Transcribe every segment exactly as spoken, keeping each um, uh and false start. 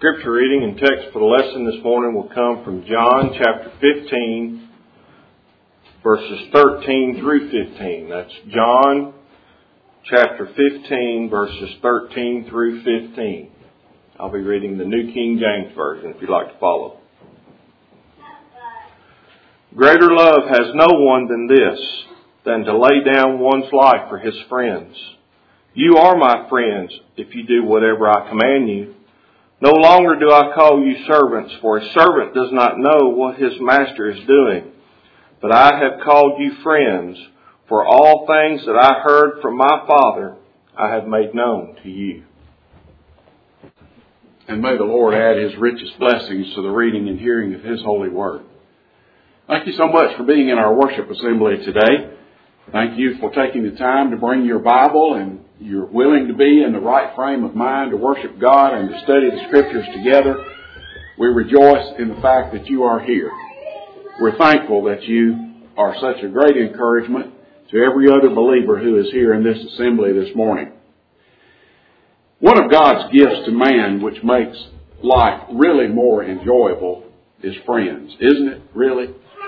scripture reading and text for the lesson this morning will come from John chapter fifteen, verses thirteen through fifteen. That's John chapter fifteen, verses thirteen through fifteen. I'll be reading the New King James Version if you'd like to follow. Greater love has no one than this, than to lay down one's life for his friends. You are my friends if you do whatever I command you. No longer do I call you servants, for a servant does not know what his master is doing. But I have called you friends, for all things that I heard from my Father I have made known to you. And may the Lord add His richest blessings to the reading and hearing of His holy word. Thank you so much for being in our worship assembly today. Thank you for taking the time to bring your Bible, and you're willing to be in the right frame of mind to worship God and to study the Scriptures together. We rejoice in the fact that you are here. We're thankful that you are such a great encouragement to every other believer who is here in this assembly this morning. One of God's gifts to man which makes life really more enjoyable is friends, isn't it? Really?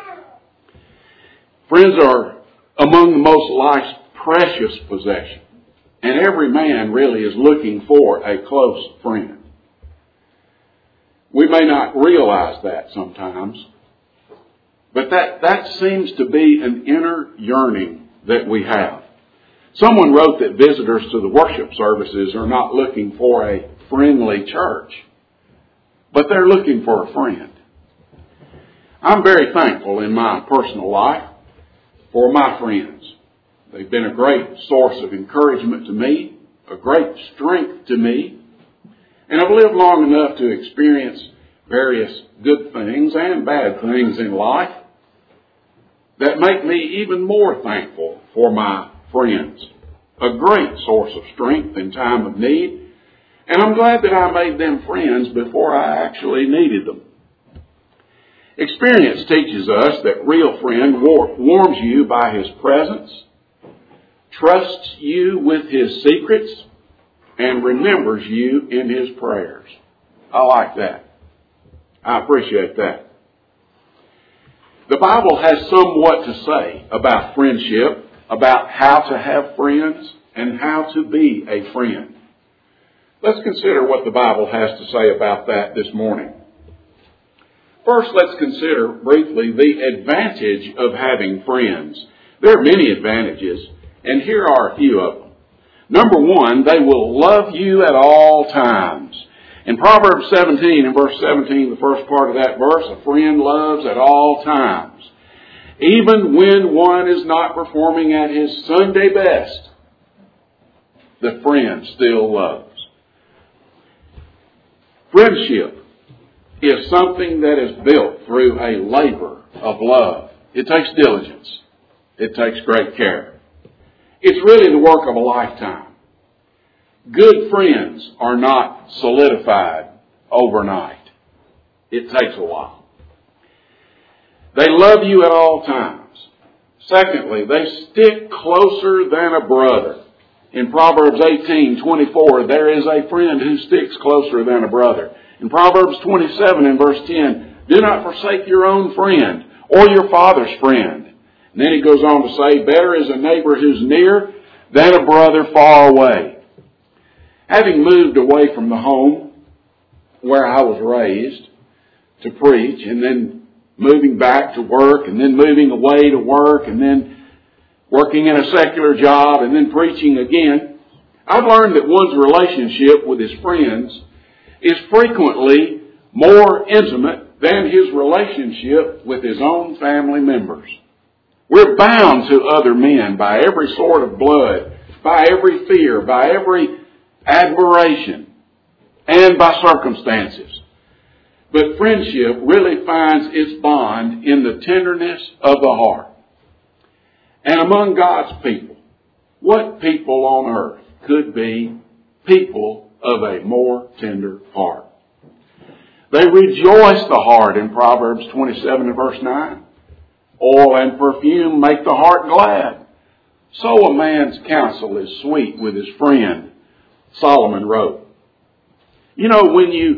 Friends are among the most life's precious possession. And every man really is looking for a close friend. We may not realize that sometimes, but that, that seems to be an inner yearning that we have. Someone wrote that visitors to the worship services are not looking for a friendly church, but they're looking for a friend. I'm very thankful in my personal life for my friends. They've been a great source of encouragement to me, a great strength to me, and I've lived long enough to experience various good things and bad things in life that make me even more thankful for my friends. A great source of strength in time of need, and I'm glad that I made them friends before I actually needed them. Experience teaches us that real friend warms you by his presence, trusts you with his secrets, and remembers you in his prayers. I like that. I appreciate that. The Bible has somewhat to say about friendship, about how to have friends, and how to be a friend. Let's consider what the Bible has to say about that this morning. First, let's consider briefly the advantage of having friends. There are many advantages, and here are a few of them. Number one, they will love you at all times. In Proverbs seventeen, in verse seventeen, the first part of that verse, a friend loves at all times. Even when one is not performing at his Sunday best, the friend still loves. Friendship is something that is built through a labor of love. It takes diligence. It takes great care. It's really the work of a lifetime. Good friends are not solidified overnight. It takes a while. They love you at all times. Secondly, they stick closer than a brother. In Proverbs eighteen twenty-four, there is a friend who sticks closer than a brother. In Proverbs twenty-seven and verse ten, do not forsake your own friend or your father's friend. And then he goes on to say, better is a neighbor who's near than a brother far away. Having moved away from the home where I was raised to preach, and then moving back to work, and then moving away to work, and then working in a secular job, and then preaching again, I've learned that one's relationship with his friends is frequently more intimate than his relationship with his own family members. We're bound to other men by every sort of blood, by every fear, by every admiration, and by circumstances. But friendship really finds its bond in the tenderness of the heart. And among God's people, what people on earth could be people of a more tender heart? They rejoice the heart in Proverbs twenty-seven and verse nine. Oil and perfume make the heart glad. So a man's counsel is sweet with his friend, Solomon wrote. You know, when you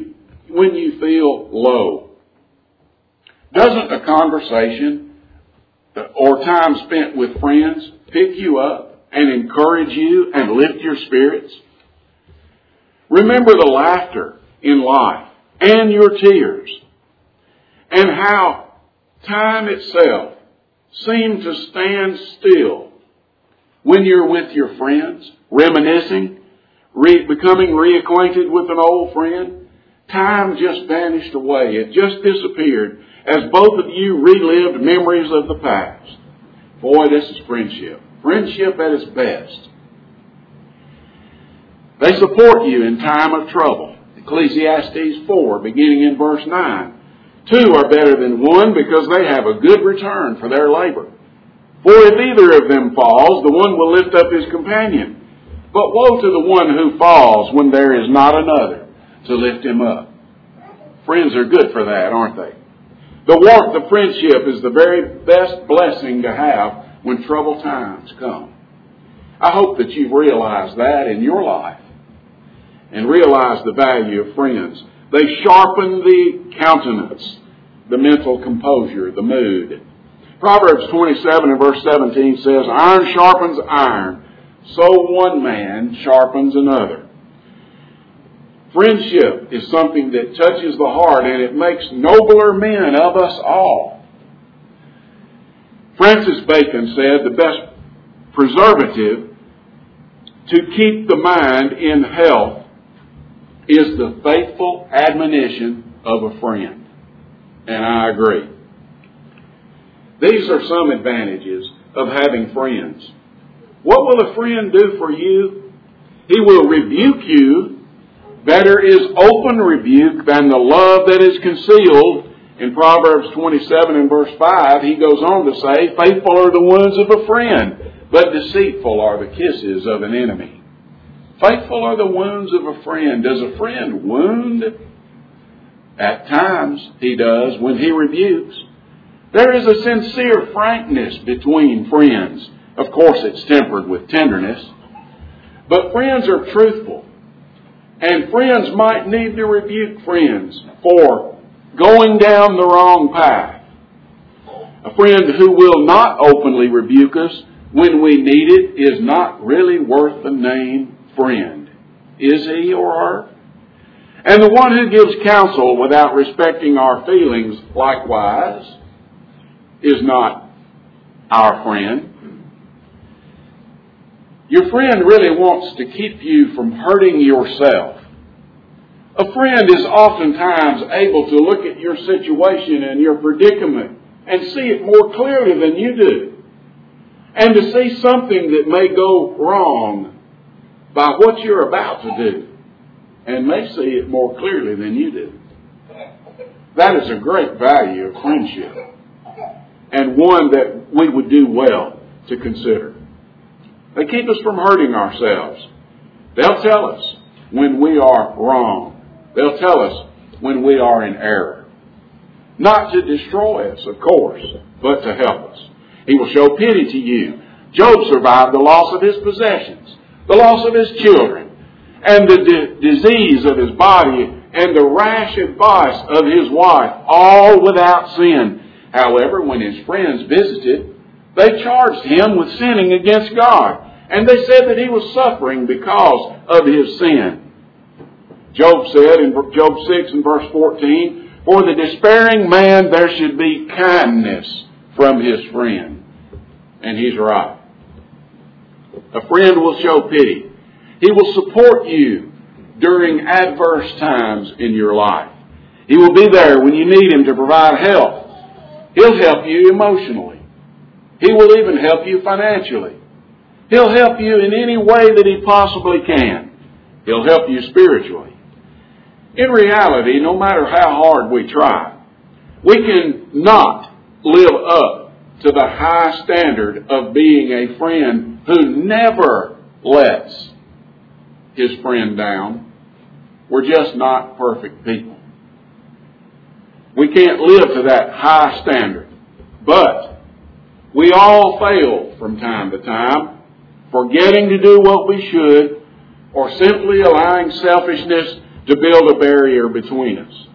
when you feel low? Doesn't a conversation or time spent with friends pick you up and encourage you and lift your spirits? Remember the laughter in life and your tears, and how time itself seemed to stand still when you're with your friends, reminiscing, re- becoming reacquainted with an old friend. Time just vanished away. It just disappeared as both of you relived memories of the past. Boy, this is friendship. Friendship at its best. They support you in time of trouble. Ecclesiastes four, beginning in verse nine. Two are better than one because they have a good return for their labor. For if either of them falls, the one will lift up his companion. But woe to the one who falls when there is not another to lift him up. Friends are good for that, aren't they? The warmth of friendship is the very best blessing to have when troubled times come. I hope that you've realized that in your life and realized the value of friends. They sharpen the countenance, the mental composure, the mood. Proverbs twenty-seven and verse seventeen says, iron sharpens iron, so one man sharpens another. Friendship is something that touches the heart, and it makes nobler men of us all. Francis Bacon said the best preservative to keep the mind in health is the faithful admonition of a friend. And I agree. These are some advantages of having friends. What will a friend do for you? He will rebuke you. Better is open rebuke than the love that is concealed. In Proverbs twenty-seven and verse five, he goes on to say, faithful are the wounds of a friend, but deceitful are the kisses of an enemy. Faithful are the wounds of a friend. Does a friend wound? At times he does when he rebukes. There is a sincere frankness between friends. Of course, it's tempered with tenderness. But friends are truthful. And friends might need to rebuke friends for going down the wrong path. A friend who will not openly rebuke us when we need it is not really worth the name friend. Is he or her? And the one who gives counsel without respecting our feelings, likewise, is not our friend. Your friend really wants to keep you from hurting yourself. A friend is oftentimes able to look at your situation and your predicament and see it more clearly than you do. And to see something that may go wrong by what you're about to do, and may see it more clearly than you do. That is a great value of friendship, and one that we would do well to consider. They keep us from hurting ourselves. They'll tell us when we are wrong. They'll tell us when we are in error. Not to destroy us, of course, but to help us. He will show pity to you. Job survived the loss of his possessions, the loss of his children, and the di- disease of his body, and the rash advice of his wife, all without sin. However, when his friends visited, they charged him with sinning against God, and they said that he was suffering because of his sin. Job said in Job six and verse fourteen, for the despairing man there should be kindness from his friend. And he's right. A friend will show pity. He will support you during adverse times in your life. He will be there when you need him to provide help. He'll help you emotionally. He will even help you financially. He'll help you in any way that he possibly can. He'll help you spiritually. In reality, no matter how hard we try, we can not live up to the high standard of being a friend who never lets his friend down. We're just not perfect people. We can't live to that high standard. But we all fail from time to time, forgetting to do what we should, or simply allowing selfishness to build a barrier between us.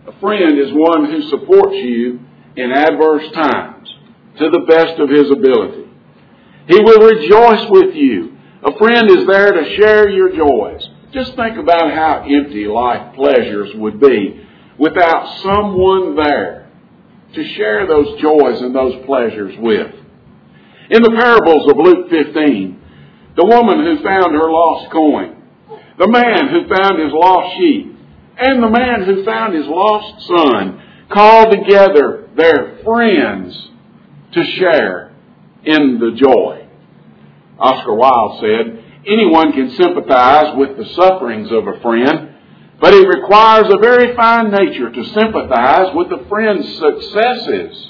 A friend is one who supports you in adverse times to the best of his ability. He will rejoice with you. A friend is there to share your joys. Just think about how empty life pleasures would be without someone there to share those joys and those pleasures with. In the parables of Luke fifteen, the woman who found her lost coin, the man who found his lost sheep, and the man who found his lost son called together their friends to share in the joy. Oscar Wilde said, anyone can sympathize with the sufferings of a friend, but it requires a very fine nature to sympathize with a friend's successes.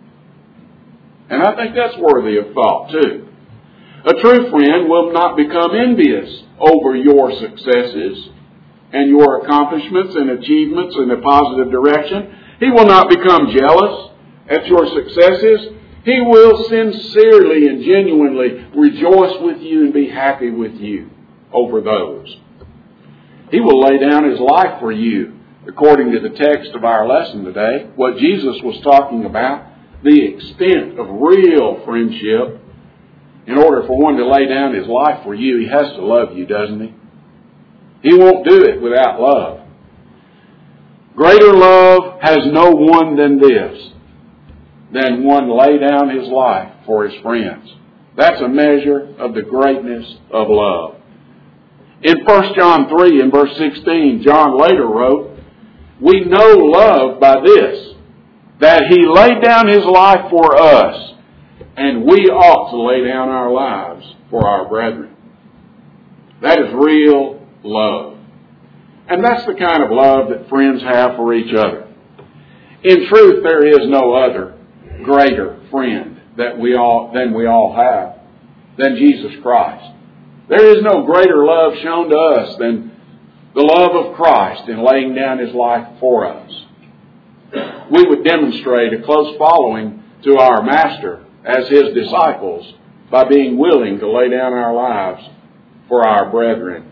And I think that's worthy of thought too. A true friend will not become envious over your successes and your accomplishments and achievements in a positive direction. He will not become jealous at your successes. He will sincerely and genuinely rejoice with you and be happy with you over those. He will lay down his life for you, according to the text of our lesson today. What Jesus was talking about, the extent of real friendship. In order for one to lay down his life for you, he has to love you, doesn't he? He won't do it without love. Greater love has no one than this, than one lay down his life for his friends. That's a measure of the greatness of love. In First John three and verse sixteen, John later wrote, we know love by this, that he laid down his life for us, and we ought to lay down our lives for our brethren. That is real love. And that's the kind of love that friends have for each other. In truth, there is no other greater friend that we all than we all have than Jesus Christ. There is no greater love shown to us than the love of Christ in laying down his life for us. We would demonstrate a close following to our Master as his disciples by being willing to lay down our lives for our brethren.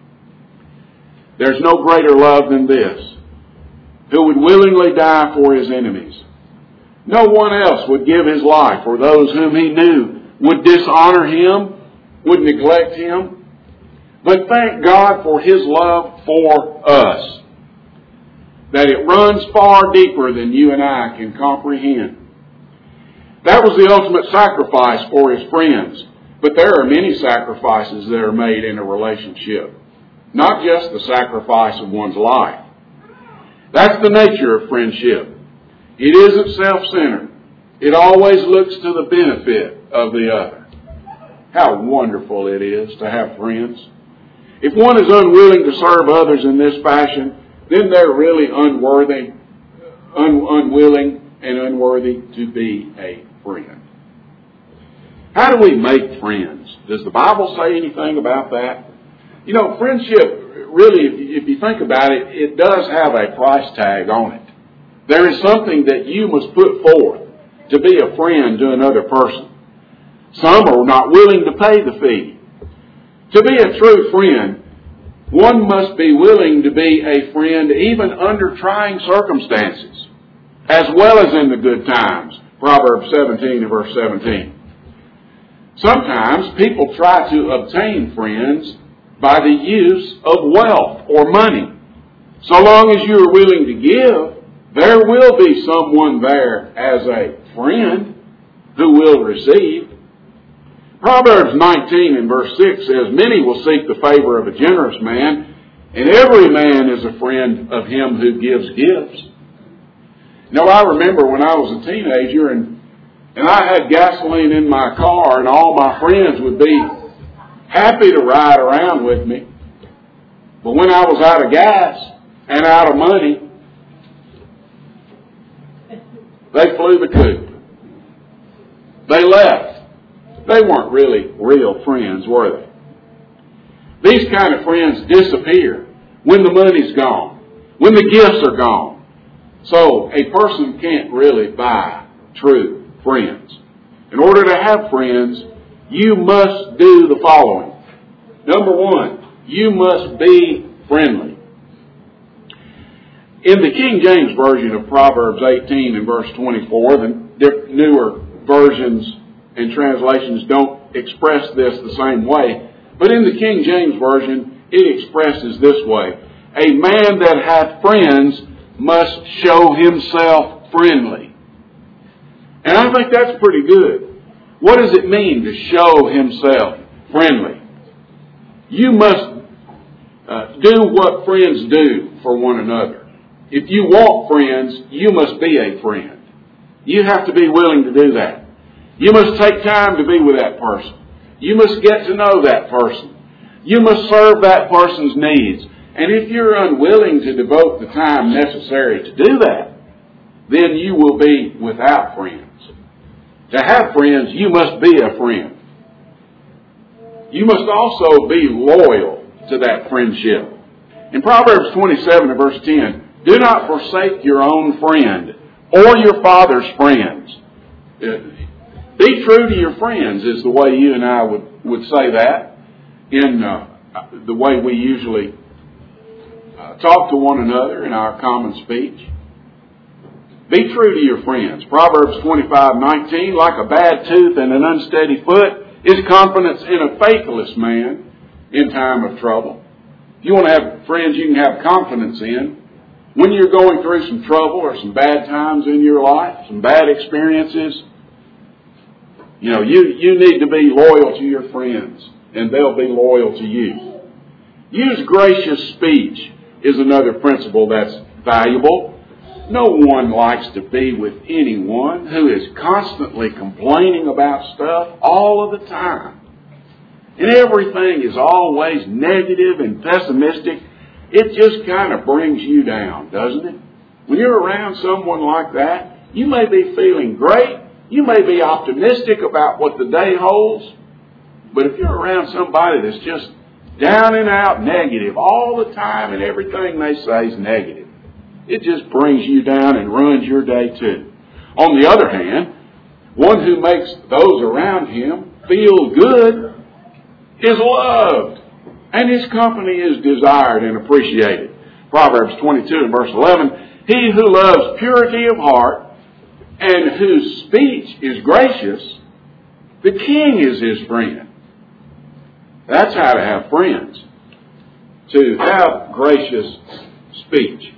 There's no greater love than this, who would willingly die for his enemies. No one else would give his life for those whom he knew would dishonor him, would neglect him. But thank God for his love for us, that it runs far deeper than you and I can comprehend. That was the ultimate sacrifice for his friends. But there are many sacrifices that are made in a relationship, not just the sacrifice of one's life. That's the nature of friendship. It isn't self-centered. It always looks to the benefit of the other. How wonderful it is to have friends. If one is unwilling to serve others in this fashion, then they're really unworthy, un- unwilling and unworthy to be a friend. How do we make friends? Does the Bible say anything about that? You know, friendship, really, if you, if you think about it, it does have a price tag on it. There is something that you must put forth to be a friend to another person. Some are not willing to pay the fee. To be a true friend, one must be willing to be a friend even under trying circumstances, as well as in the good times. Proverbs seventeen and verse seventeen. Sometimes people try to obtain friends by the use of wealth or money. So long as you are willing to give, there will be someone there as a friend who will receive. Proverbs nineteen and verse six says, many will seek the favor of a generous man, and every man is a friend of him who gives gifts. You know, I remember when I was a teenager and, and I had gasoline in my car, and all my friends would be happy to ride around with me. But when I was out of gas and out of money, they flew the coop. They left. They weren't really real friends, were they? These kind of friends disappear when the money's gone, when the gifts are gone. So a person can't really buy true friends. In order to have friends, you must do the following. Number one, you must be friendly. In the King James Version of Proverbs eighteen and verse twenty-four, the newer versions and translations don't express this the same way, but in the King James Version, it expresses this way: a man that hath friends must show himself friendly. And I think that's pretty good. What does it mean to show himself friendly? You must uh, do what friends do for one another. If you want friends, you must be a friend. You have to be willing to do that. You must take time to be with that person. You must get to know that person. You must serve that person's needs. And if you're unwilling to devote the time necessary to do that, then you will be without friends. To have friends, you must be a friend. You must also be loyal to that friendship. In Proverbs twenty-seven and verse ten, do not forsake your own friend or your father's friends. Be true to your friends is the way you and I would, would say that in uh, the way we usually uh, talk to one another in our common speech. Be true to your friends. Proverbs twenty-five nineteen, like a bad tooth and an unsteady foot is confidence in a faithless man in time of trouble. If you want to have friends you can have confidence in, when you're going through some trouble or some bad times in your life, some bad experiences, you know, you, you need to be loyal to your friends, and they'll be loyal to you. Use gracious speech is another principle that's valuable. No one likes to be with anyone who is constantly complaining about stuff all of the time. And everything is always negative and pessimistic. It just kind of brings you down, doesn't it? When you're around someone like that, you may be feeling great. You may be optimistic about what the day holds. But if you're around somebody that's just down and out negative all the time and everything they say is negative, it just brings you down and ruins your day too. On the other hand, one who makes those around him feel good is loved, and his company is desired and appreciated. Proverbs twenty-two and verse eleven, he who loves purity of heart and whose speech is gracious, the king is his friend. That's how to have friends, to have gracious speech.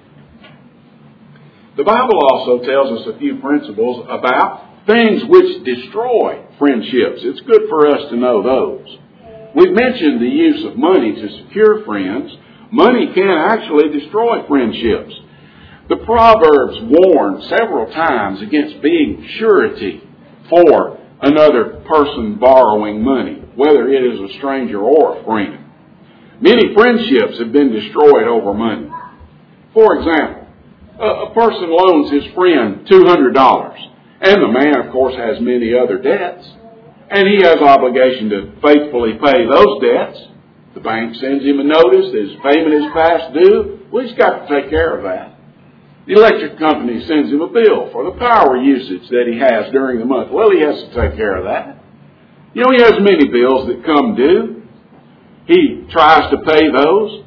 The Bible also tells us a few principles about things which destroy friendships. It's good for us to know those. We've mentioned the use of money to secure friends. Money can actually destroy friendships. The Proverbs warn several times against being surety for another person borrowing money, whether it is a stranger or a friend. Many friendships have been destroyed over money. For example, a person loans his friend two hundred dollars, and the man, of course, has many other debts, and he has obligation to faithfully pay those debts. The bank sends him a notice that his payment is past due. Well, he's got to take care of that. The electric company sends him a bill for the power usage that he has during the month. Well, he has to take care of that. You know, he has many bills that come due. He tries to pay those,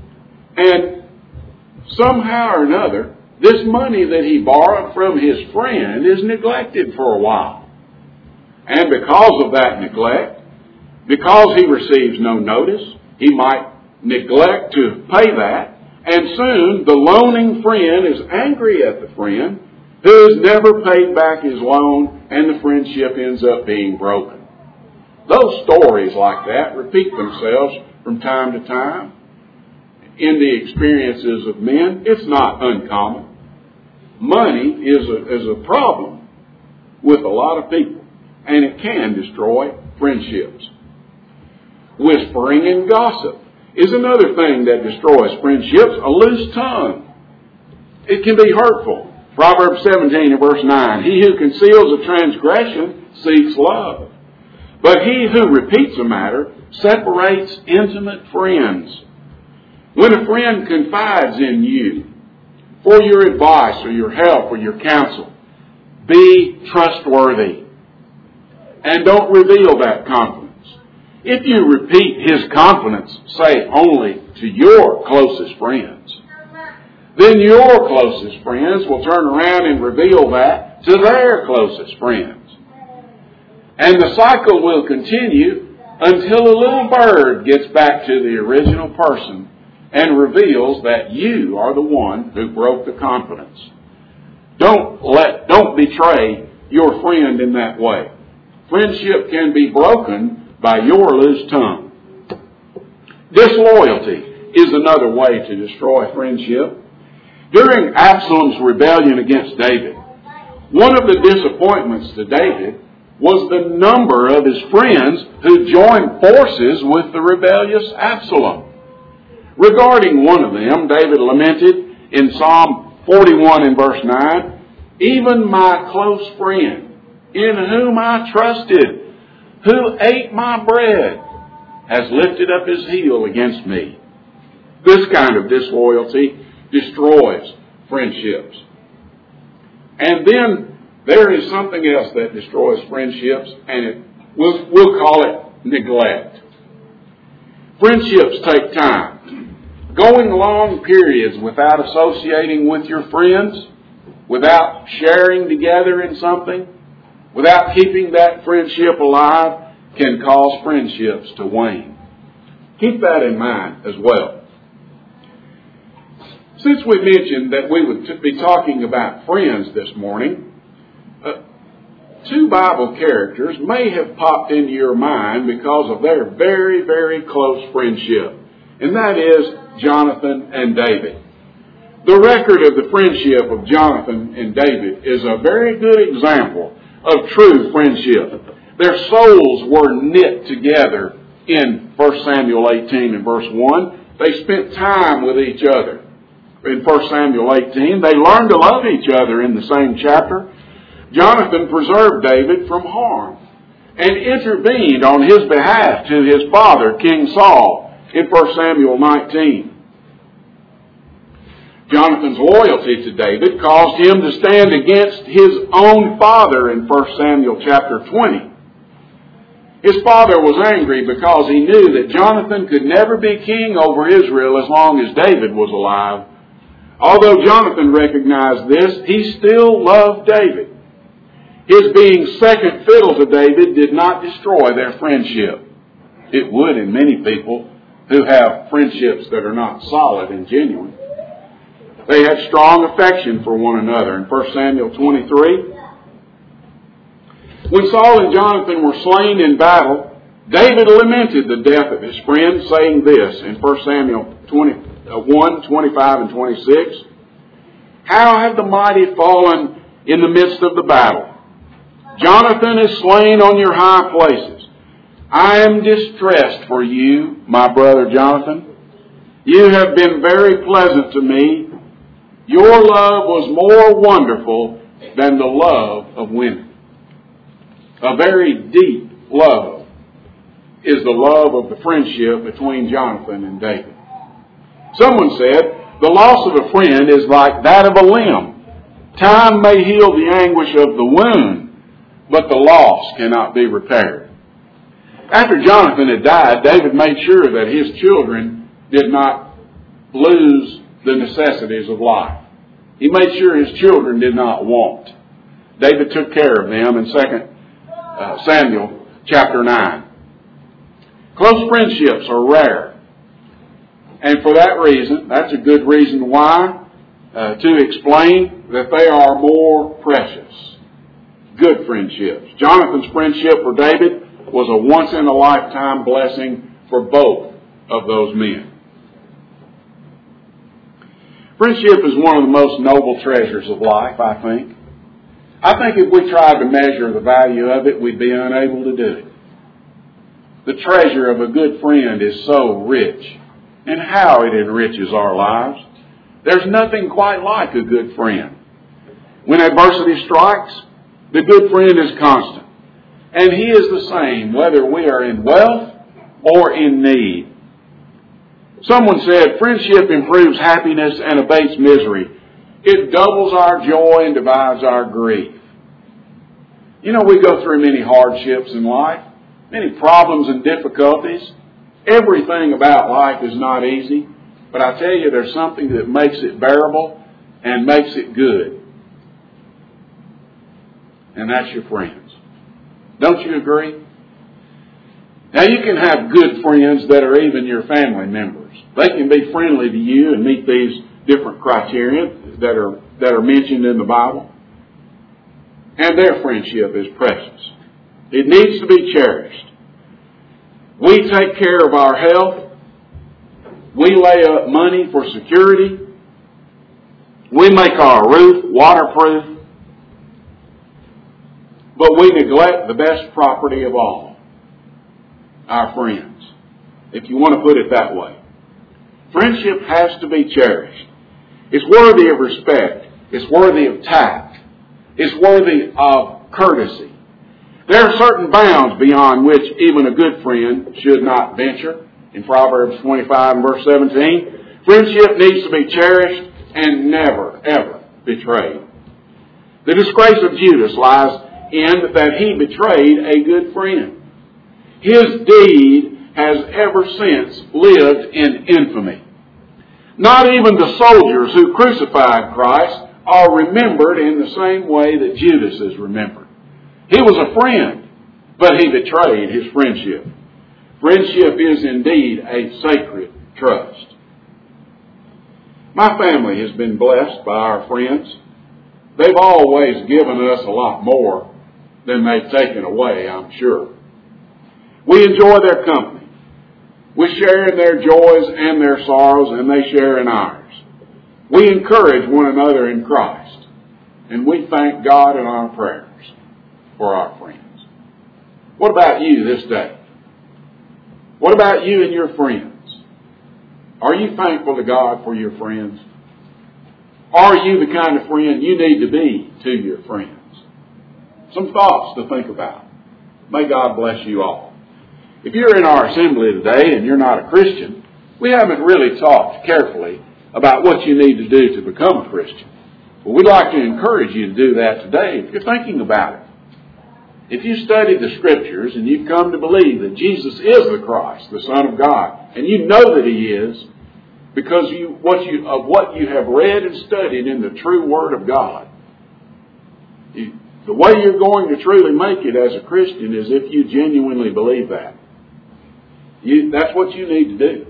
and somehow or another, this money that he borrowed from his friend is neglected for a while. And because of that neglect, because he receives no notice, he might neglect to pay that, and soon the loaning friend is angry at the friend who has never paid back his loan, and the friendship ends up being broken. Those stories like that repeat themselves from time to time in the experiences of men. It's not uncommon. Money is a, is a problem with a lot of people, and it can destroy friendships. Whispering and gossip is another thing that destroys friendships. A loose tongue, it can be hurtful. Proverbs seventeen and verse nine, he who conceals a transgression seeks love, but he who repeats a matter separates intimate friends. When a friend confides in you for your advice or your help or your counsel, be trustworthy and don't reveal that confidence. If you repeat his confidence, say only to your closest friends. then your closest friends will turn around and reveal that to their closest friends. And the cycle will continue until a little bird gets back to the original person and reveals that you are the one who broke the confidence. Don't let, don't betray your friend in that way. Friendship can be broken by your loose tongue. Disloyalty is another way to destroy friendship. During Absalom's rebellion against David, one of the disappointments to David was the number of his friends who joined forces with the rebellious Absalom. Regarding one of them, David lamented in Psalm forty-one and verse nine, "Even my close friend, in whom I trusted, who ate my bread, has lifted up his heel against me." This kind of disloyalty destroys friendships. And then there is something else that destroys friendships, and it, we'll, we'll call it neglect. Friendships take time. Going long periods without associating with your friends, without sharing together in something, without keeping that friendship alive, can cause friendships to wane. Keep that in mind as well. Since we mentioned that we would t- be talking about friends this morning, uh, two Bible characters may have popped into your mind because of their very, very close friendship, and that is Jonathan and David. The record of the friendship of Jonathan and David is a very good example of true friendship. Their souls were knit together in First Samuel eighteen and verse one. They spent time with each other. In First Samuel eighteen, they learned to love each other in the same chapter. Jonathan preserved David from harm and intervened on his behalf to his father, King Saul, in First Samuel nineteen. Jonathan's loyalty to David caused him to stand against his own father in First Samuel chapter twenty. His father was angry because he knew that Jonathan could never be king over Israel as long as David was alive. Although Jonathan recognized this, he still loved David. His being second fiddle to David did not destroy their friendship. It would in many people who have friendships that are not solid and genuine. They had strong affection for one another. In First Samuel twenty-three, when Saul and Jonathan were slain in battle, David lamented the death of his friend, saying this in First Samuel one, twenty-five and twenty-six, "How have the mighty fallen in the midst of the battle? Jonathan is slain on your high places. I am distressed for you, my brother Jonathan. You have been very pleasant to me. Your love was more wonderful than the love of women." A very deep love is the love of the friendship between Jonathan and David. Someone said, the loss of a friend is like that of a limb. Time may heal the anguish of the wound, but the loss cannot be repaired. After Jonathan had died, David made sure that his children did not lose the necessities of life. He made sure his children did not want. David took care of them in Second Samuel chapter nine. Close friendships are rare. And for that reason, that's a good reason why, uh, to explain that they are more precious. Good friendships. Jonathan's friendship for David was a once-in-a-lifetime blessing for both of those men. Friendship is one of the most noble treasures of life, I think. I think if we tried to measure the value of it, we'd be unable to do it. The treasure of a good friend is so rich, and how it enriches our lives. There's nothing quite like a good friend. When adversity strikes, the good friend is constant. And he is the same whether we are in wealth or in need. Someone said, friendship improves happiness and abates misery. It doubles our joy and divides our grief. You know, we go through many hardships in life, many problems and difficulties. Everything about life is not easy. But I tell you, there's something that makes it bearable and makes it good. And that's your friends. Don't you agree? Now, you can have good friends that are even your family members. They can be friendly to you and meet these different criteria that are, that are mentioned in the Bible. And their friendship is precious. It needs to be cherished. We take care of our health. We lay up money for security. We make our roof waterproof. But we neglect the best property of all, our friends, if you want to put it that way. Friendship has to be cherished. It's worthy of respect. It's worthy of tact. It's worthy of courtesy. There are certain bounds beyond which even a good friend should not venture. In Proverbs twenty-five and verse seventeen, friendship needs to be cherished and never, ever betrayed. The disgrace of Judas lies in that he betrayed a good friend. His deed has ever since lived in infamy. Not even the soldiers who crucified Christ are remembered in the same way that Judas is remembered. He was a friend, but he betrayed his friendship. Friendship is indeed a sacred trust. My family has been blessed by our friends. They've always given us a lot more than they've taken away, I'm sure. We enjoy their company. We share in their joys and their sorrows, and they share in ours. We encourage one another in Christ, and we thank God in our prayers for our friends. What about you this day? What about you and your friends? Are you thankful to God for your friends? Are you the kind of friend you need to be to your friends? Some thoughts to think about. May God bless you all. If you're in our assembly today and you're not a Christian, we haven't really talked carefully about what you need to do to become a Christian. Well, we'd like to encourage you to do that today if you're thinking about it. If you study the Scriptures and you've come to believe that Jesus is the Christ, the Son of God, and you know that He is because you, what you, of what you have read and studied in the true Word of God, you, the way you're going to truly make it as a Christian is if you genuinely believe that. You, that's what you need to do,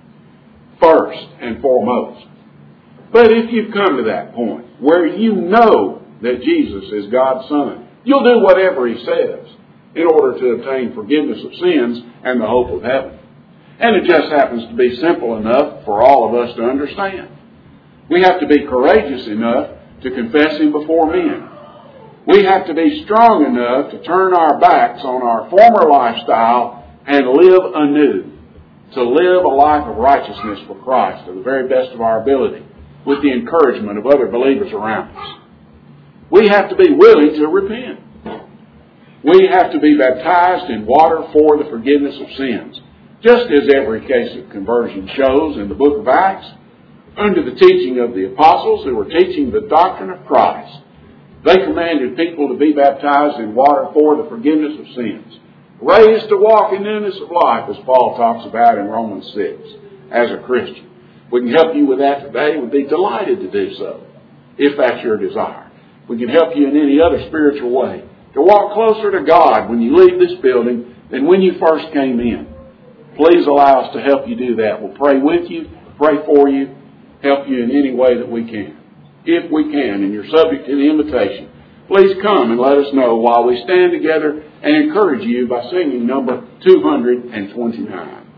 first and foremost. But if you've come to that point where you know that Jesus is God's Son, you'll do whatever He says in order to obtain forgiveness of sins and the hope of heaven. And it just happens to be simple enough for all of us to understand. We have to be courageous enough to confess Him before men. We have to be strong enough to turn our backs on our former lifestyle and live anew. To live a life of righteousness for Christ to the very best of our ability with the encouragement of other believers around us. We have to be willing to repent. We have to be baptized in water for the forgiveness of sins. Just as every case of conversion shows in the book of Acts, under the teaching of the apostles who were teaching the doctrine of Christ, they commanded people to be baptized in water for the forgiveness of sins. Raised to walk in newness of life, as Paul talks about in Romans six, as a Christian. We can help you with that today. We'd be delighted to do so, if that's your desire. We can help you in any other spiritual way to walk closer to God when you leave this building than when you first came in. Please allow us to help you do that. We'll pray with you, pray for you, help you in any way that we can. If we can, and you're subject to the invitation, please come and let us know while we stand together and encourage you by singing number two hundred twenty-nine.